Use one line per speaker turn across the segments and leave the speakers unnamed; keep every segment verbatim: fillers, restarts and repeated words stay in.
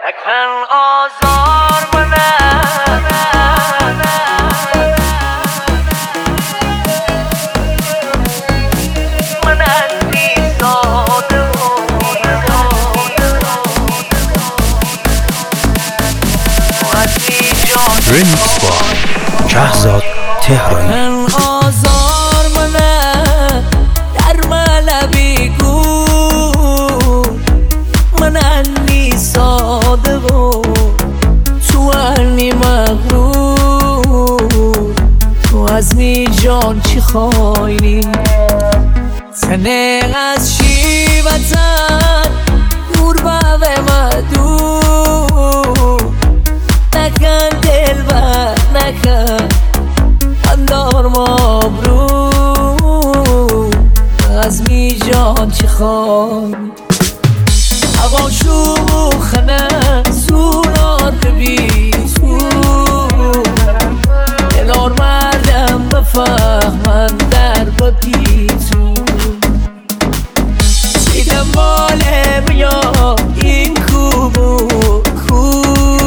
نکن آزار منم، من اندی ساده
ریمیکس با شهزاد تهرانی.
نکن آزار منم در ملبی گو، من اندی ساده و تو انی مغرور. تو از می جان چی خواهی تنه از شیبتن دور بوه مدور. نکن دل بر نکن اندار مبرور. از می جان چی خواهی هوا شوخنه سورار ببی سور. دلار مردم بفهمن در ببی تو سیدم باله بیا این کوبو کو.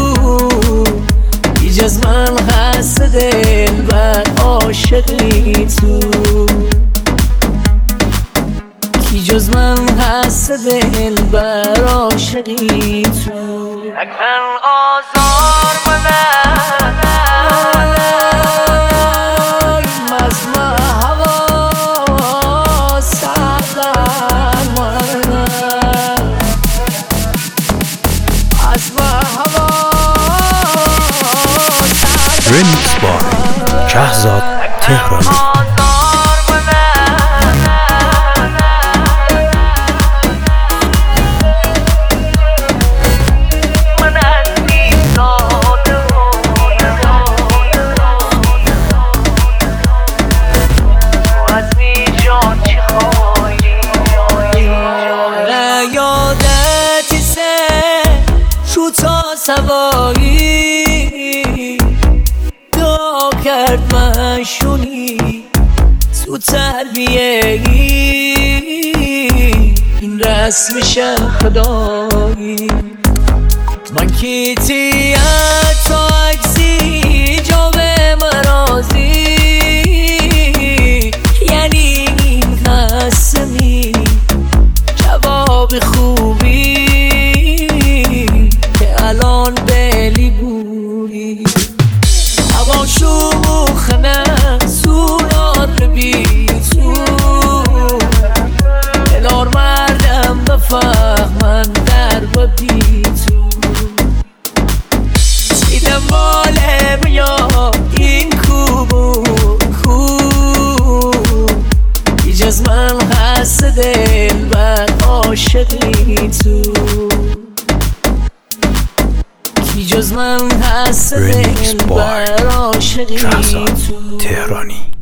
بیج از من هست دل بر عاشقی تو، کی جز من هست دل بر عاشقی تو. نکن آزار منم مزمع هوا سردر منم، مزمع هوا سردر.
ریمیکس با شهزاد تهرانی.
سوایی دعا کرد مشونی تو تربیه این رسمش خدایی. من کیتیت تا عکسی جا به مرازی، یعنی این قسمی جواب خوبی الان بلی بوری. هوا شوخنه سورار ببی سور. دلار مردم بفهمن در ببی تو سیدم باله بیا این کوبو کو. بیج از من هست دل بر عاشقی تو، کی جز من هست دل بر عاشقی تو.
تهرانی.